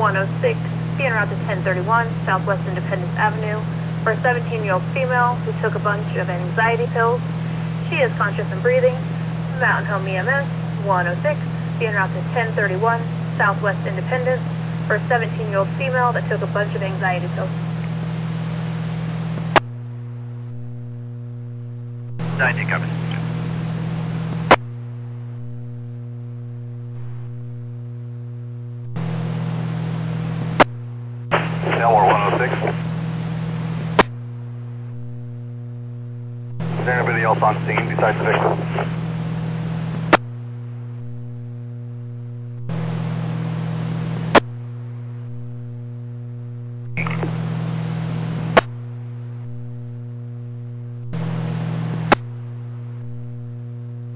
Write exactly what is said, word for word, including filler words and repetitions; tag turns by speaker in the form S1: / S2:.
S1: one oh six, being route to ten thirty-one Southwest Independence Avenue for a seventeen-year-old female who took a bunch of anxiety pills. She is conscious and breathing. Mountain Home E M S one oh six, being route to ten thirty-one Southwest Independence for a seventeen-year-old female that took a bunch of anxiety pills.
S2: ninety coming. Delaware one oh six. Is there anybody else on scene besides the victim?